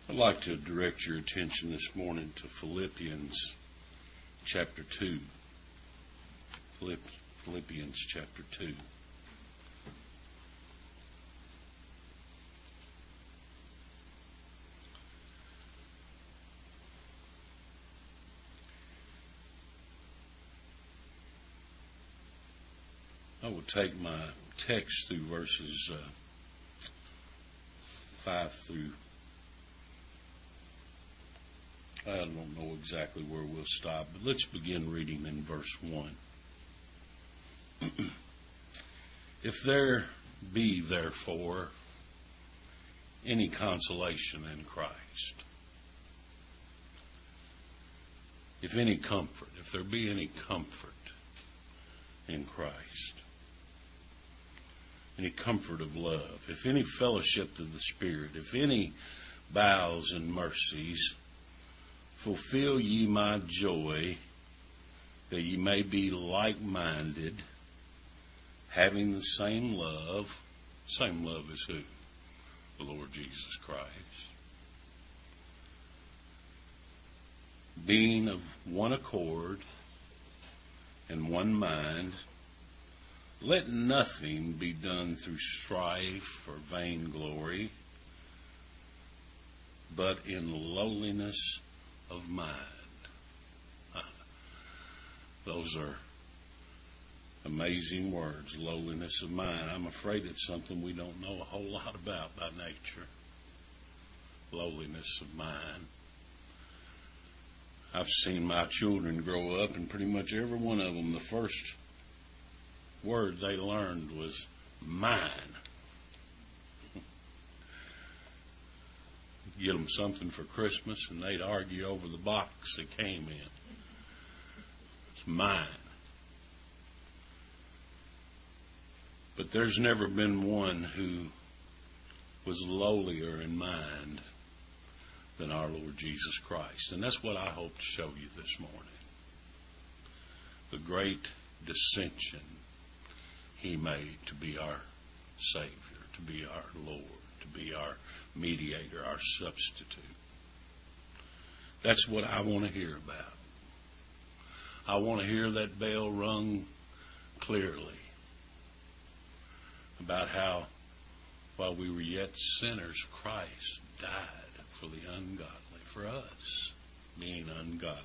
I'd like to direct your attention this morning to Philippians chapter 2. Philippians chapter 2. I will take my text through verses 5 through, I don't know exactly where we'll stop, but let's begin reading in verse 1. If there be therefore any consolation in Christ, if any comfort, if there be any comfort in Christ, any comfort of love, if any fellowship of the Spirit, if any bowels and mercies, fulfill ye my joy, that ye may be like-minded, having the same love. Same love as who? The Lord Jesus Christ. Being of one accord and one mind, let nothing be done through strife or vainglory, but in lowliness of mind. Those are amazing words, lowliness of mind. I'm afraid it's something we don't know a whole lot about by nature. Lowliness of mind. I've seen my children grow up, and pretty much every one of them, the first word they learned was mine. Get them something for Christmas, and they'd argue over the box it came in. It's mine. But there's never been one who was lowlier in mind than our Lord Jesus Christ. And that's what I hope to show you this morning. The great dissension He made to be our Savior, to be our Lord, to be our mediator, our substitute. That's what I want to hear about. I want to hear that bell rung clearly about how, while we were yet sinners, Christ died for the ungodly, for us being ungodly.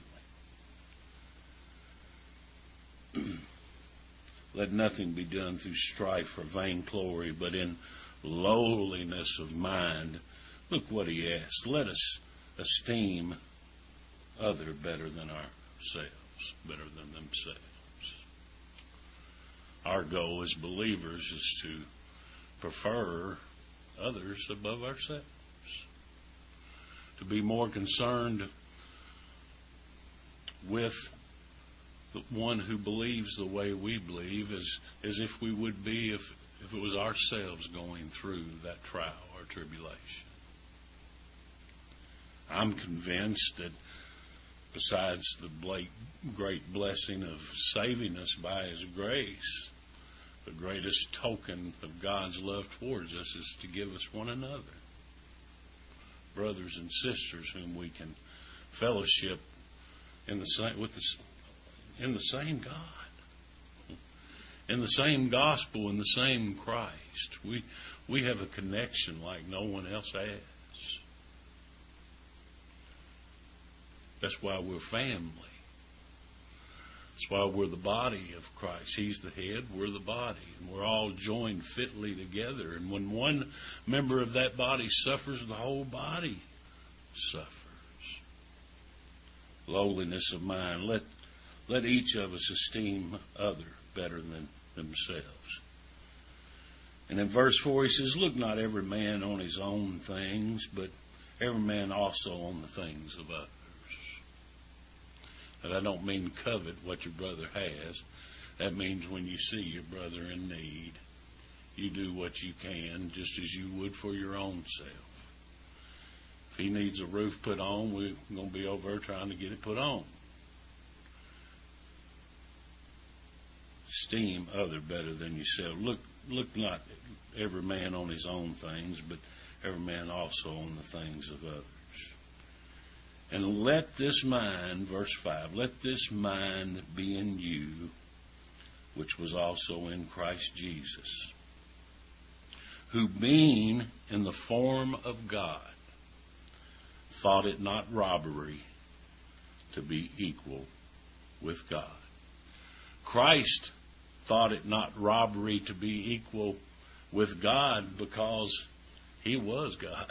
Let nothing be done through strife or vainglory, but in lowliness of mind. Look what he asked. Let us esteem other better than ourselves, better than themselves. Our goal as believers is to prefer others above ourselves, to be more concerned with the one who believes the way we believe as if we would be if it was ourselves going through that trial or tribulation. I'm convinced that besides the great blessing of saving us by His grace, the greatest token of God's love towards us is to give us one another. Brothers and sisters whom we can fellowship in the same God, in the same gospel, in the same Christ. We have a connection like no one else has. That's why we're family. That's why we're the body of Christ. He's the head, we're the body, and we're all joined fitly together. And when one member of that body suffers, the whole body suffers. Lowliness of mind. Let each of us esteem other better than themselves. And in verse 4 he says, look not every man on his own things, but every man also on the things of others. And I don't mean covet what your brother has. That means when you see your brother in need, you do what you can just as you would for your own self. If he needs a roof put on, we're going to be over there trying to get it put on. Esteem other better than yourself. Look not every man on his own things, but every man also on the things of others. And let this mind, verse 5, let this mind be in you, which was also in Christ Jesus, who being in the form of God, thought it not robbery to be equal with God. Christ thought it not robbery to be equal with God because he was God.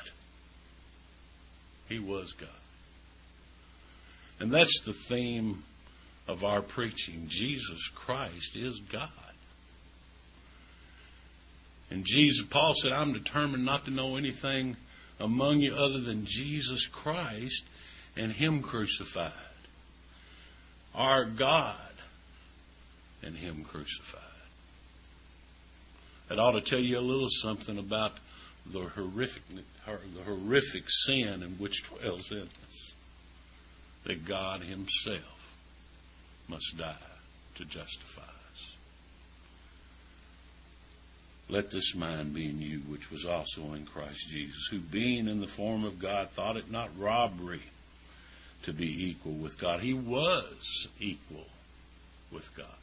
He was God. And that's the theme of our preaching. Jesus Christ is God. And Paul said, I'm determined not to know anything among you other than Jesus Christ and him crucified. Our God and him crucified. That ought to tell you a little something about the horrific sin in which dwells in us. That God himself must die to justify us. Let this mind be in you, which was also in Christ Jesus, who being in the form of God thought it not robbery to be equal with God. He was equal with God.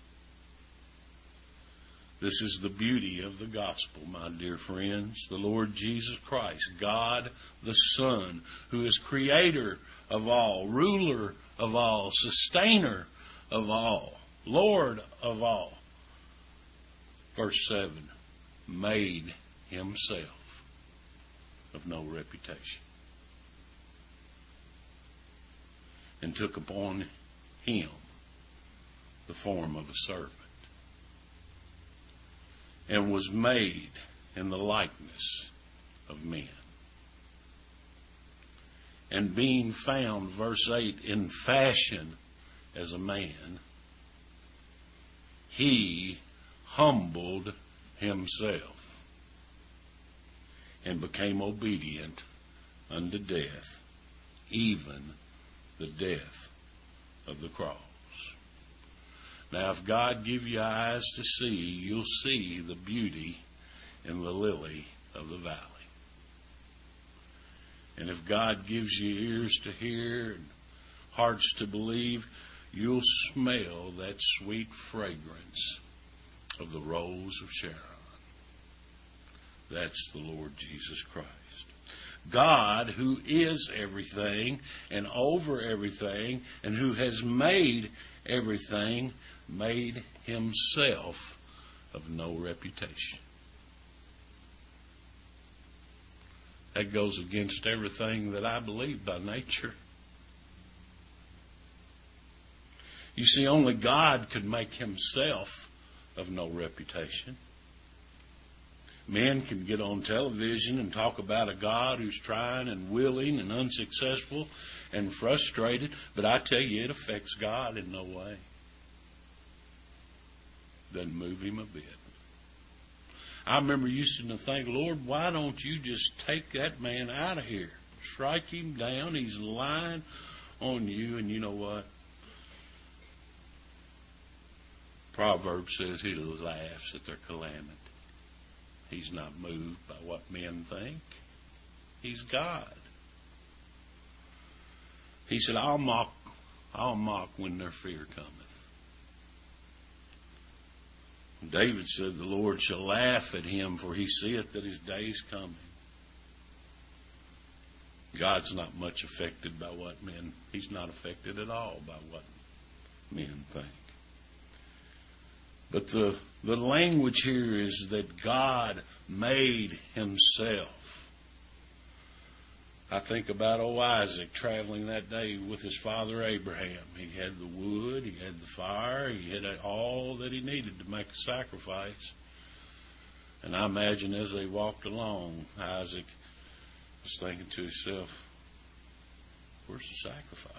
This is the beauty of the gospel, my dear friends. The Lord Jesus Christ, God the Son, who is creator of all, ruler of all, sustainer of all, Lord of all. Verse 7, made himself of no reputation, and took upon him the form of a servant, and was made in the likeness of men. And being found, verse 8, in fashion as a man, he humbled himself and became obedient unto death, even the death of the cross. Now, if God give you eyes to see, you'll see the beauty in the lily of the valley. And if God gives you ears to hear and hearts to believe, you'll smell that sweet fragrance of the rose of Sharon. That's the Lord Jesus Christ. God, who is everything and over everything and who has made everything, made himself of no reputation. That goes against everything that I believe by nature. You see, only God could make himself of no reputation. Men can get on television and talk about a God who's trying and willing and unsuccessful and frustrated, but I tell you, it affects God in no way. Doesn't move him a bit. I remember used to think, Lord, why don't you just take that man out of here? Strike him down. He's lying on you. And you know what? Proverbs says he laughs at their calamity. He's not moved by what men think. He's God. He said, I'll mock when their fear cometh. David said, the Lord shall laugh at him, for he seeth that his day is coming. God's not much affected by what men, he's not affected at all by what men think. But the language here is that God made himself. I think about old Isaac traveling that day with his father Abraham. He had the wood, he had the fire, he had all that he needed to make a sacrifice. And I imagine as they walked along, Isaac was thinking to himself, where's the sacrifice?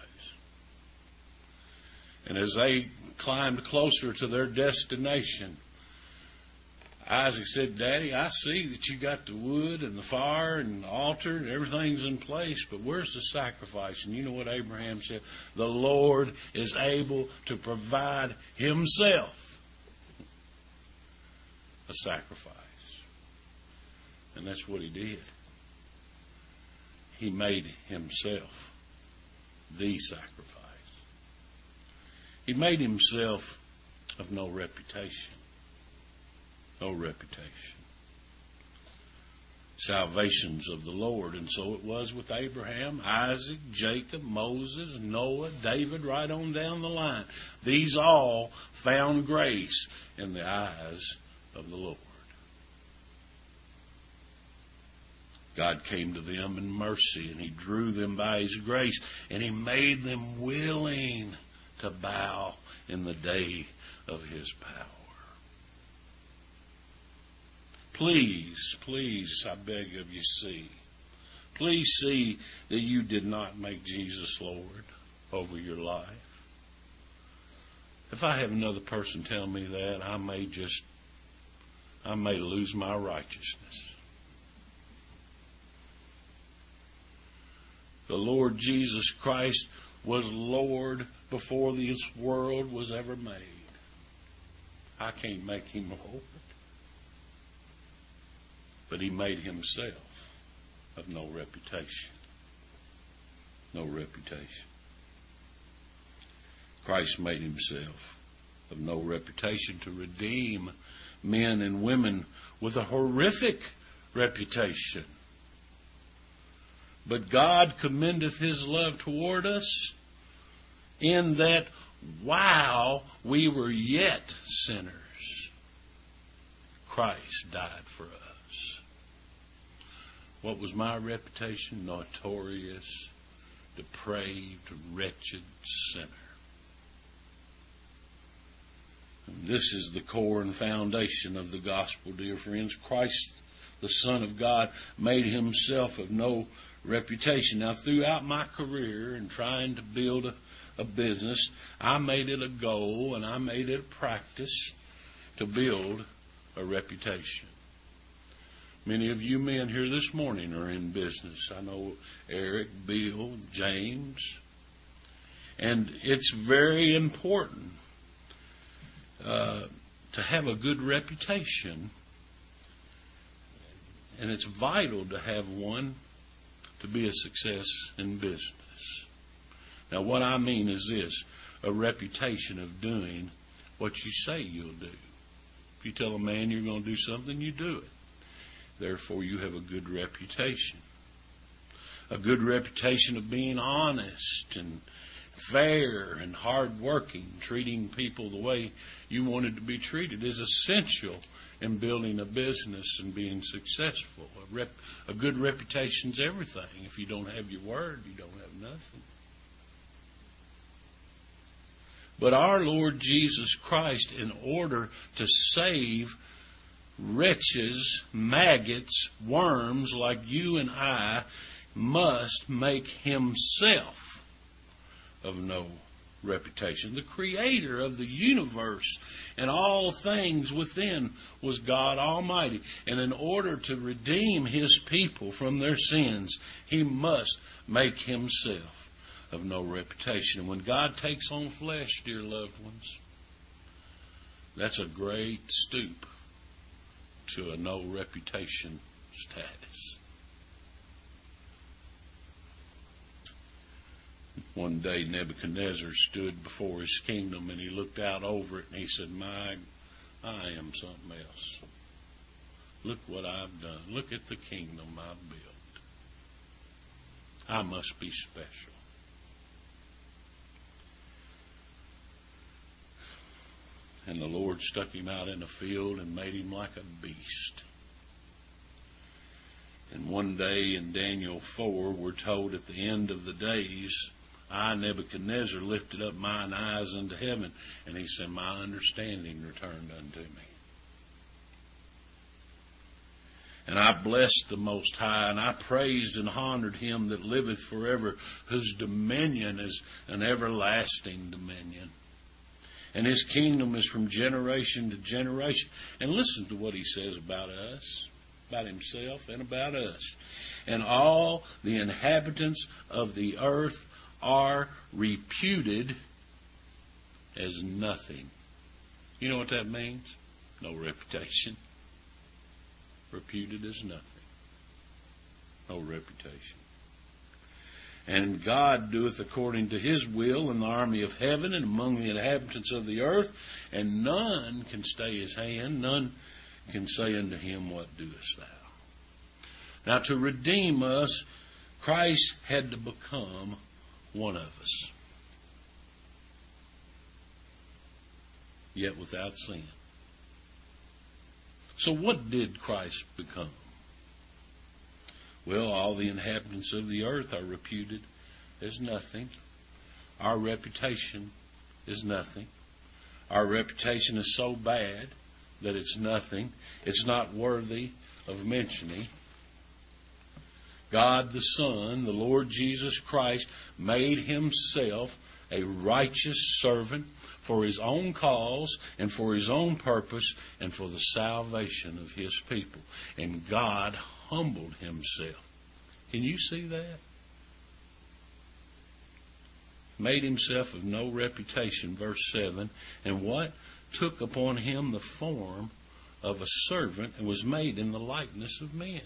And as they climbed closer to their destination, Isaac said, Daddy, I see that you got the wood and the fire and the altar and everything's in place, but where's the sacrifice? And you know what Abraham said? The Lord is able to provide himself a sacrifice. And that's what he did. He made himself the sacrifice. He made himself of no reputation. No reputation. Salvation's of the Lord. And so it was with Abraham, Isaac, Jacob, Moses, Noah, David, right on down the line. These all found grace in the eyes of the Lord. God came to them in mercy, and He drew them by His grace, and He made them willing to bow in the day of His power. Please, please, I beg of you, see. Please see that you did not make Jesus Lord over your life. If I have another person tell me that, I may lose my righteousness. The Lord Jesus Christ was Lord before this world was ever made. I can't make Him Lord. But He made Himself of no reputation. No reputation. Christ made Himself of no reputation to redeem men and women with a horrific reputation. But God commendeth His love toward us in that while we were yet sinners, Christ died for us. What was my reputation? Notorious, depraved, wretched sinner. And this is the core and foundation of the gospel, dear friends. Christ, the Son of God, made Himself of no reputation. Now, throughout my career in trying to build a business, I made it a goal and I made it a practice to build a reputation. Many of you men here this morning are in business. I know Eric, Bill, James. And it's very important to have a good reputation. And it's vital to have one to be a success in business. Now, what I mean is this: a reputation of doing what you say you'll do. If you tell a man you're going to do something, you do it. Therefore, you have a good reputation. A good reputation of being honest and fair and hardworking, treating people the way you wanted to be treated is essential in building a business and being successful. A good reputation's everything. If you don't have your word, you don't have nothing. But our Lord Jesus Christ, in order to save wretches, maggots, worms like you and I, must make Himself of no reputation. The creator of the universe and all things within was God Almighty. And in order to redeem His people from their sins, He must make Himself of no reputation. And when God takes on flesh, dear loved ones, that's a great stoop to a no reputation status. One day Nebuchadnezzar stood before his kingdom and he looked out over it and he said, I am something else. Look what I've done. Look at the kingdom I've built. I must be special. And the Lord stuck him out in a field and made him like a beast. And one day in Daniel 4, we're told at the end of the days, I, Nebuchadnezzar, lifted up mine eyes unto heaven, and he said, my understanding returned unto me. And I blessed the Most High, and I praised and honored Him that liveth forever, whose dominion is an everlasting dominion. And His kingdom is from generation to generation. And listen to what He says about us, about Himself and about us. And all the inhabitants of the earth are reputed as nothing. You know what that means? No reputation. Reputed as nothing. No reputation. And God doeth according to his will in the army of heaven and among the inhabitants of the earth, and none can stay his hand, none can say unto him, What doest thou? Now to redeem us, Christ had to become one of us, yet without sin. So what did Christ become? Well, all the inhabitants of the earth are reputed as nothing. Our reputation is nothing. Our reputation is so bad that it's nothing. It's not worthy of mentioning. God the Son, the Lord Jesus Christ, made himself a righteous servant for his own cause and for his own purpose and for the salvation of his people. And God humbled himself. Can you see that? Made himself of no reputation, verse 7. And what? Took upon him the form of a servant and was made in the likeness of men.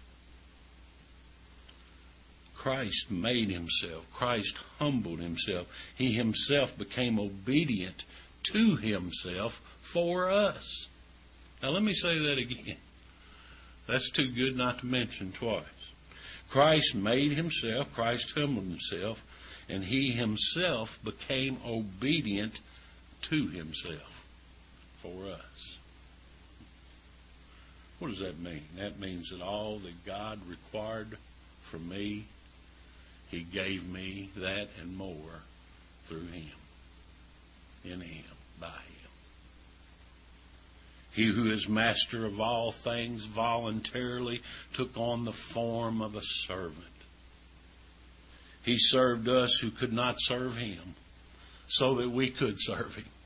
Christ made himself. Christ humbled himself. He himself became obedient to himself for us. Now let me say that again. That's too good not to mention twice. Christ made himself, Christ humbled himself, and he himself became obedient to himself for us. What does that mean? That means that all that God required from me, he gave me that and more through him, in him, by him. He who is master of all things voluntarily took on the form of a servant. He served us who could not serve him so that we could serve him.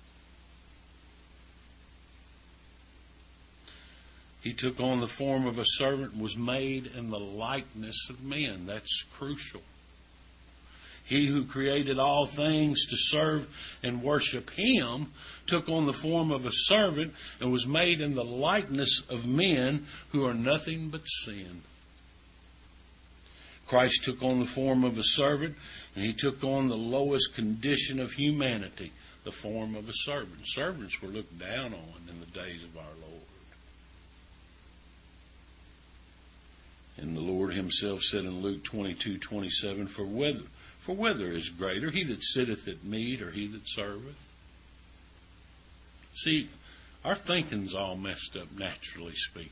He took on the form of a servant and was made in the likeness of men. That's crucial. He who created all things to serve and worship him took on the form of a servant and was made in the likeness of men who are nothing but sin. Christ took on the form of a servant, and he took on the lowest condition of humanity, the form of a servant. Servants were looked down on in the days of our Lord. And the Lord himself said in Luke 22:27, For whether is greater, he that sitteth at meat or he that serveth? See, our thinking's all messed up, naturally speaking.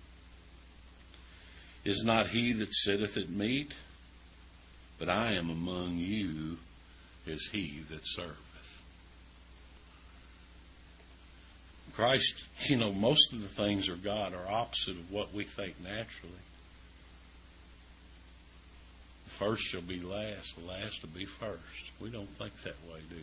Is not he that sitteth at meat? But I am among you as he that serveth. Christ, most of the things of God are opposite of what we think naturally. The first shall be last, the last will be first. We don't think that way, do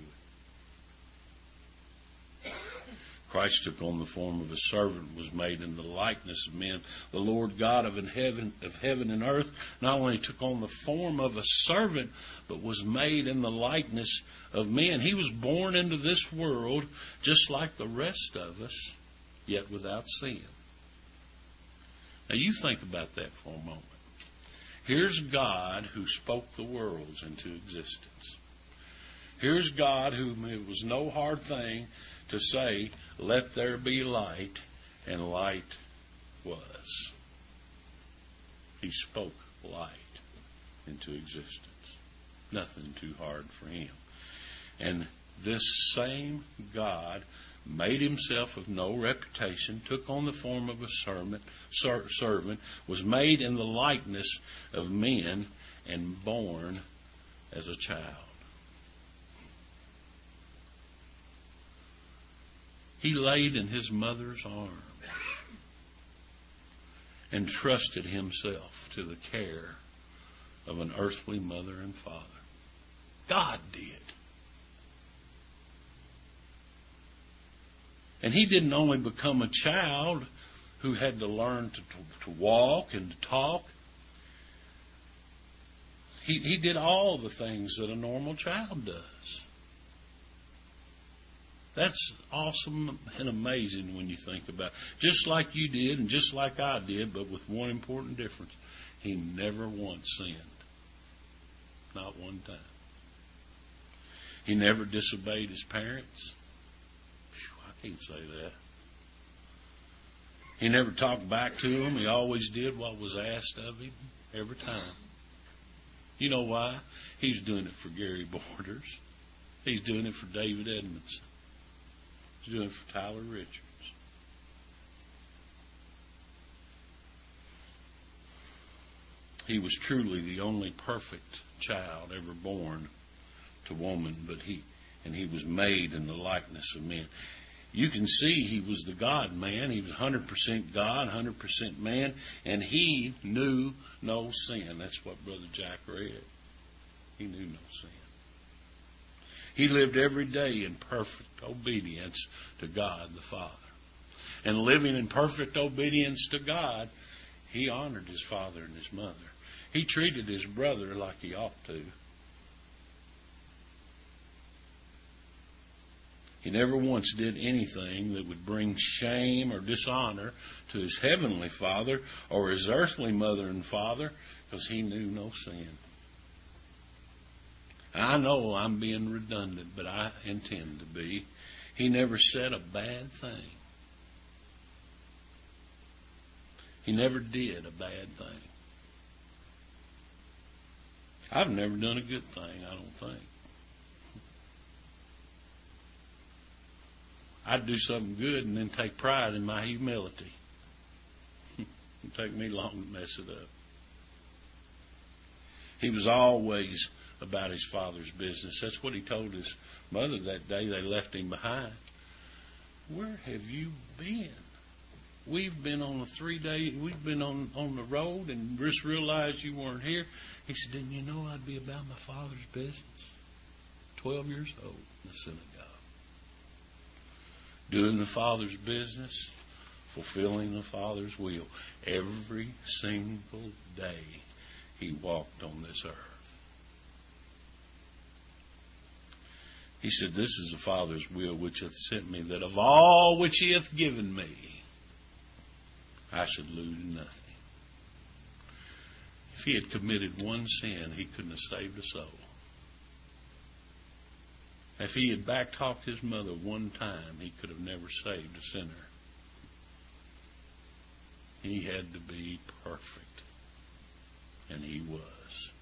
we? Christ took on the form of a servant, was made in the likeness of men. The Lord God of heaven and earth not only took on the form of a servant, but was made in the likeness of men. He was born into this world just like the rest of us, yet without sin. Now you think about that for a moment. Here's God who spoke the worlds into existence. Here's God whom it was no hard thing to say, let there be light, and light was. He spoke light into existence. Nothing too hard for him. And this same God made himself of no reputation, took on the form of a servant, was made in the likeness of men, and born as a child. He laid in his mother's arms and trusted himself to the care of an earthly mother and father. God did. And he didn't only become a child who had to learn to walk and to talk. He did all the things that a normal child does. That's awesome and amazing when you think about it. Just like you did and just like I did, but with one important difference. He never once sinned. Not one time. He never disobeyed his parents. I can't say that. He never talked back to them. He always did what was asked of him every time. You know why? He's doing it for Gary Borders. He's doing it for David Edmondson. He's doing it for Tyler Richards. He was truly the only perfect child ever born to woman, and he was made in the likeness of men. You can see he was the God man. He was 100% God, 100% man, and he knew no sin. That's what Brother Jack read. He knew no sin. He lived every day in perfect obedience to God the Father. And living in perfect obedience to God, he honored his father and his mother. He treated his brother like he ought to. He never once did anything that would bring shame or dishonor to his heavenly Father or his earthly mother and father, because he knew no sin. I know I'm being redundant, but I intend to be. He never said a bad thing. He never did a bad thing. I've never done a good thing, I don't think. I'd do something good and then take pride in my humility. It'd take me long to mess it up. He was always about his Father's business. That's what he told his mother that day they left him behind. Where have you been? We've been on a 3-day, we've been on the road and just realized you weren't here. He said, didn't you know I'd be about my Father's business? 12 years old in the synagogue. Doing the Father's business, fulfilling the Father's will. Every single day he walked on this earth. He said, this is the Father's will which hath sent me, that of all which he hath given me, I should lose nothing. If he had committed one sin, he couldn't have saved a soul. If he had backtalked his mother one time, he could have never saved a sinner. He had to be perfect. And he was.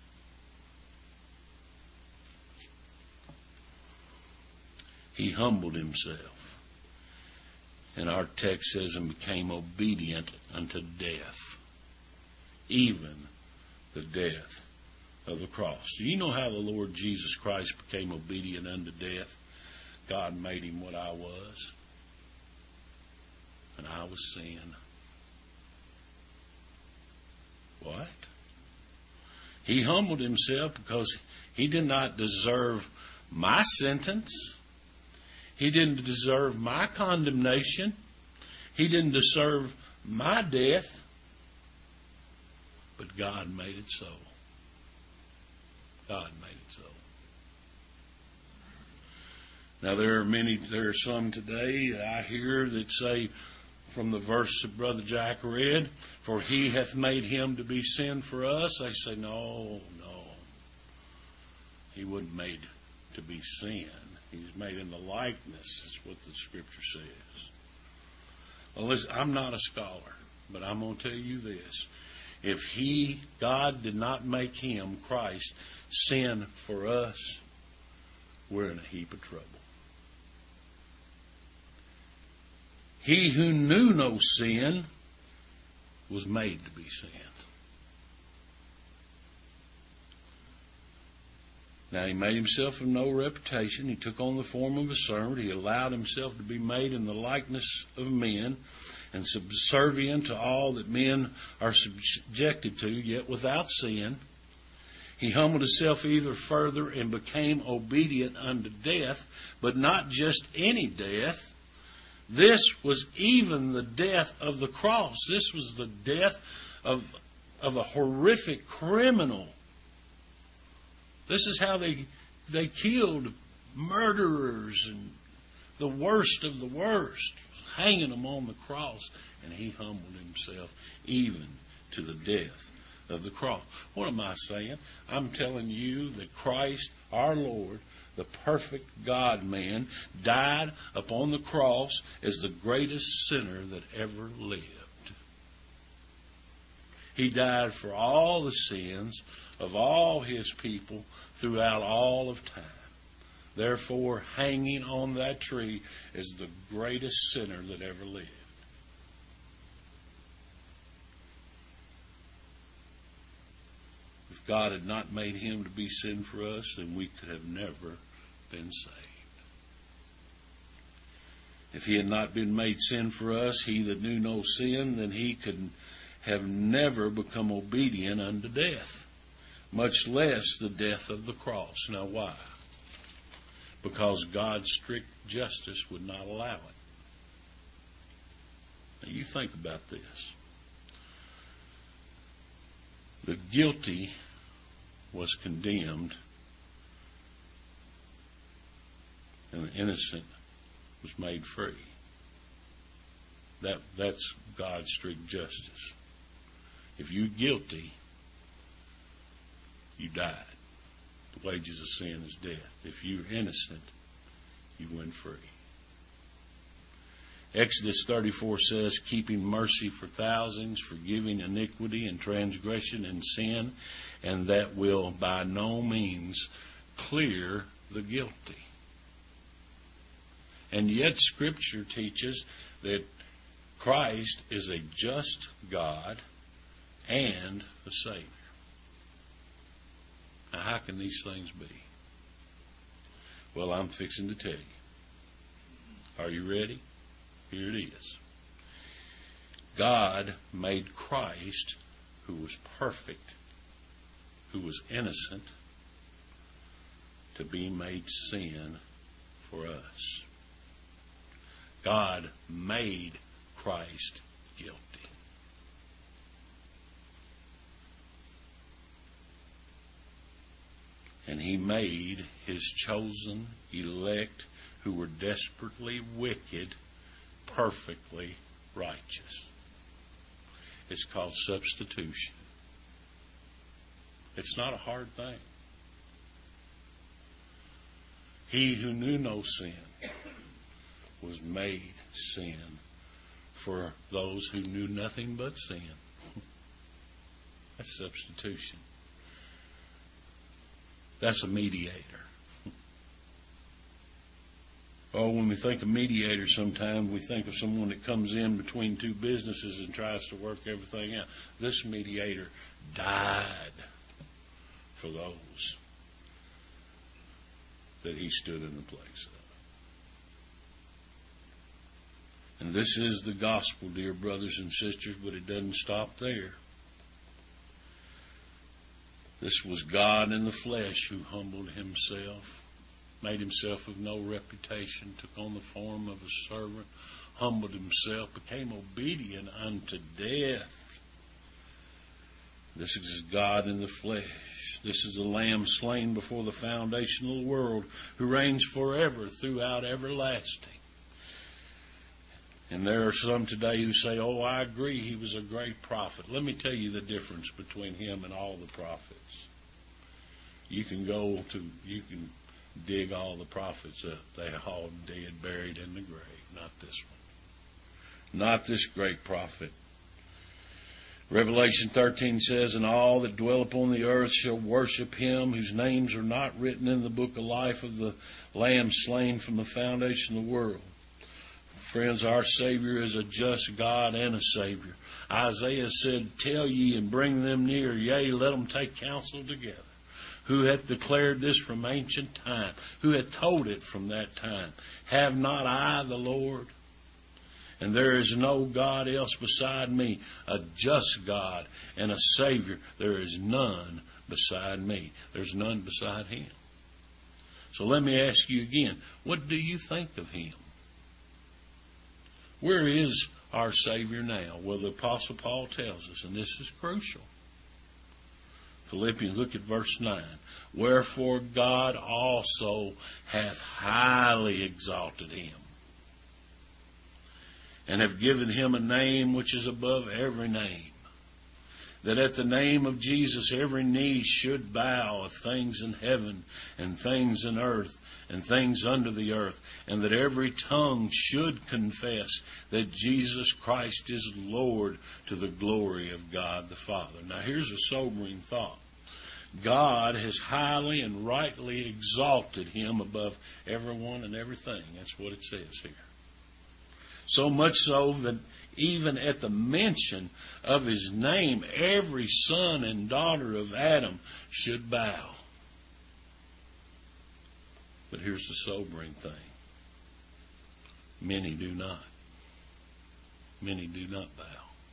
He humbled himself. And our text says, and became obedient unto death. Even the death of the cross. Do you know how the Lord Jesus Christ became obedient unto death? God made him what I was. And I was sin. What? He humbled himself because he did not deserve my sentence. He didn't deserve my condemnation. He didn't deserve my death. But God made it so. God made it so. Now there are some today I hear that say from the verse that Brother Jack read, for he hath made him to be sin for us. They say, no. He wasn't made to be sin. He's made in the likeness, is what the Scripture says. Well, listen, I'm not a scholar, but I'm going to tell you this. If God did not make him, Christ, sin for us, we're in a heap of trouble. He who knew no sin was made to be sin. Now he made himself of no reputation. He took on the form of a servant. He allowed himself to be made in the likeness of men and subservient to all that men are subjected to, yet without sin. He humbled himself either further and became obedient unto death, but not just any death. This was even the death of the cross. This was the death of a horrific criminal. This is how they killed murderers and the worst of the worst, hanging them on the cross. And he humbled himself even to the death of the cross. What am I saying? I'm telling you that Christ, our Lord, the perfect God-man, died upon the cross as the greatest sinner that ever lived. He died for all the sins of all his people throughout all of time. Therefore, hanging on that tree is the greatest sinner that ever lived. If God had not made him to be sin for us, then we could have never been saved. If he had not been made sin for us, he that knew no sin, then he could have never become obedient unto death, much less the death of the cross. Now why? Because God's strict justice would not allow it. Now you think about this. The guilty was condemned, and the innocent was made free. That's God's strict justice. If you're guilty, you died. The wages of sin is death. If you're innocent, you went free. Exodus 34 says, keeping mercy for thousands, forgiving iniquity and transgression and sin, and that will by no means clear the guilty. And yet Scripture teaches that Christ is a just God and a Savior. Now, how can these things be? Well, I'm fixing to tell you. Are you ready? Here it is. God made Christ, who was perfect, who was innocent, to be made sin for us. God made Christ guilty. And he made his chosen elect, who were desperately wicked, perfectly righteous. It's called substitution. It's not a hard thing. He who knew no sin was made sin for those who knew nothing but sin. That's substitution. That's a mediator. Oh, when we think of mediator, sometimes we think of someone that comes in between two businesses and tries to work everything out. This mediator died for those that he stood in the place of. And this is the gospel, dear brothers and sisters, but it doesn't stop there. This was God in the flesh who humbled himself, made himself of no reputation, took on the form of a servant, humbled himself, became obedient unto death. This is God in the flesh. This is the Lamb slain before the foundation of the world, who reigns forever throughout everlasting. And there are some today who say, oh, I agree, he was a great prophet. Let me tell you the difference between him and all the prophets. You can dig all the prophets up. They are all dead, buried in the grave. Not this one. Not this great prophet. Revelation 13 says, and all that dwell upon the earth shall worship him, whose names are not written in the book of life of the Lamb slain from the foundation of the world. Friends, our Savior is a just God and a Savior. Isaiah said, tell ye and bring them near, yea, let them take counsel together. Who hath declared this from ancient time? Who hath told it from that time? Have not I the Lord? And there is no God else beside me, a just God and a Savior. There is none beside me. There's none beside him. So let me ask you again, what do you think of him? Where is our Savior now? Well, the Apostle Paul tells us, and this is crucial. Philippians, look at verse 9. Wherefore God also hath highly exalted him, and have given him a name which is above every name, that at the name of Jesus every knee should bow, of things in heaven and things in earth and things under the earth, and that every tongue should confess that Jesus Christ is Lord, to the glory of God the Father. Now here's a sobering thought. God has highly and rightly exalted him above everyone and everything. That's what it says here. So much so that even at the mention of his name, every son and daughter of Adam should bow. But here's the sobering thing. Many do not. Many do not bow.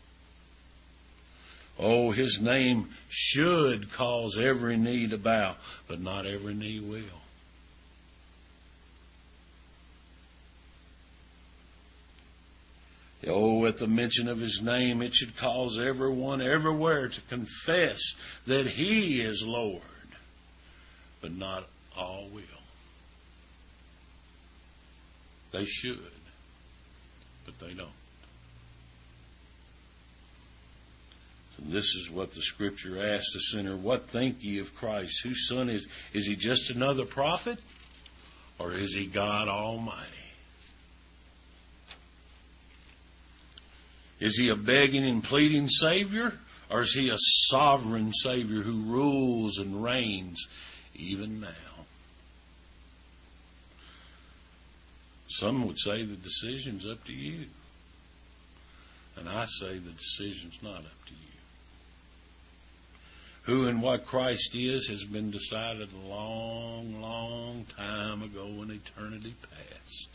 Oh, his name should cause every knee to bow, but not every knee will. Oh, at the mention of his name, it should cause everyone everywhere to confess that he is Lord, but not all will. They should, but they don't. And this is what the Scripture asks the sinner, what think ye of Christ? Whose son is? Is he just another prophet? Or is he God Almighty? Is he a begging and pleading Savior? Or is he a sovereign Savior who rules and reigns even now? Some would say the decision's up to you. And I say the decision's not up to you. Who and what Christ is has been decided a long, long time ago in eternity past.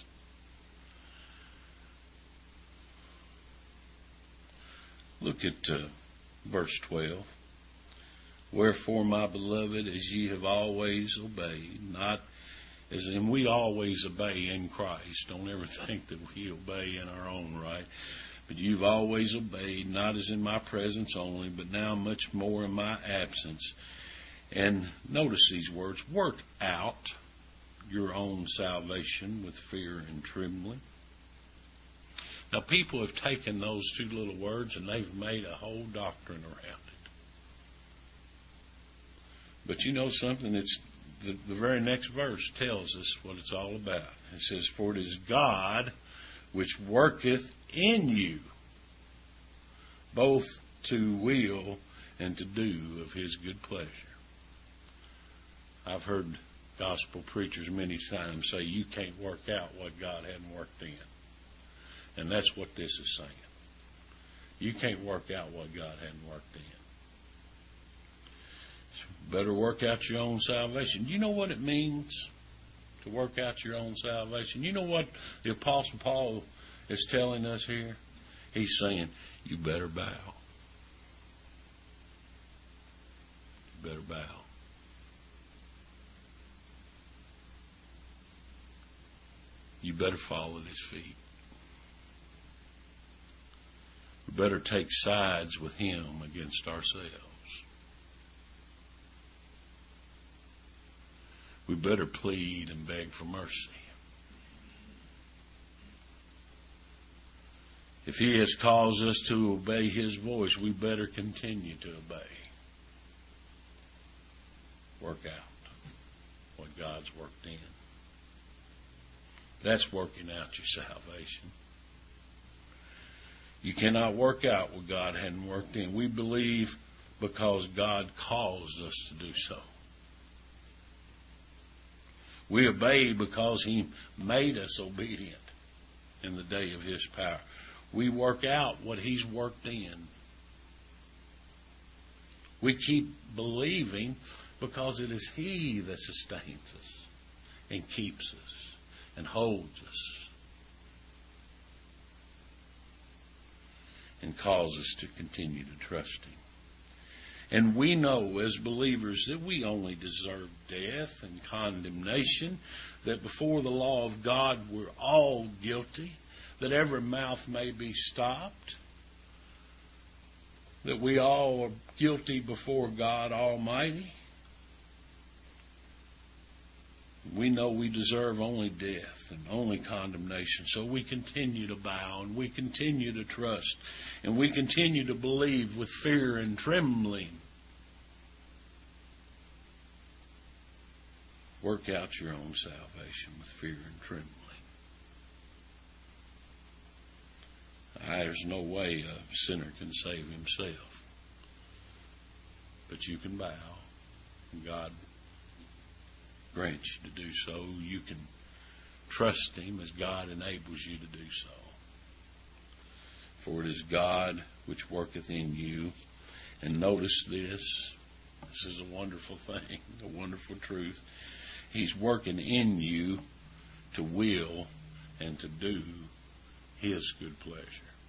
Look at verse 12. Wherefore, my beloved, as ye have always obeyed, not as in we always obey in Christ. Don't ever think that we obey in our own right. But you've always obeyed, not as in my presence only, but now much more in my absence. And notice these words, work out your own salvation with fear and trembling. Now, people have taken those two little words and they've made a whole doctrine around it. But you know something? It's the very next verse tells us what it's all about. It says, for it is God which worketh in you, both to will and to do of his good pleasure. I've heard gospel preachers many times say you can't work out what God hadn't worked in. And that's what this is saying. You can't work out what God hadn't worked in. So better work out your own salvation. Do you know what it means to work out your own salvation? You know what the Apostle Paul is telling us here? He's saying, you better bow. You better bow. You better fall at his feet. We better take sides with him against ourselves. We better plead and beg for mercy. If he has caused us to obey his voice, we better continue to obey. Work out what God's worked in. That's working out your salvation. You cannot work out what God hadn't worked in. We believe because God caused us to do so. We obey because he made us obedient in the day of his power. We work out what he's worked in. We keep believing because it is he that sustains us and keeps us and holds us and calls us to continue to trust him. And we know as believers that we only deserve death and condemnation, that before the law of God we're all guilty, that every mouth may be stopped, that we all are guilty before God Almighty. We know we deserve only death and only condemnation. So we continue to bow and we continue to trust and we continue to believe with fear and trembling. Work out your own salvation with fear and trembling. There's no way a sinner can save himself. But you can bow. And God grants you to do so. You can trust Him as God enables you to do so. For it is God which worketh in you. And notice this. This is a wonderful thing, a wonderful truth. He's working in you to will and to do His good pleasure.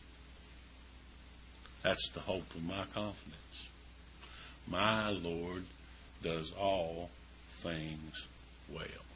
That's the hope of my confidence. My Lord does all things well.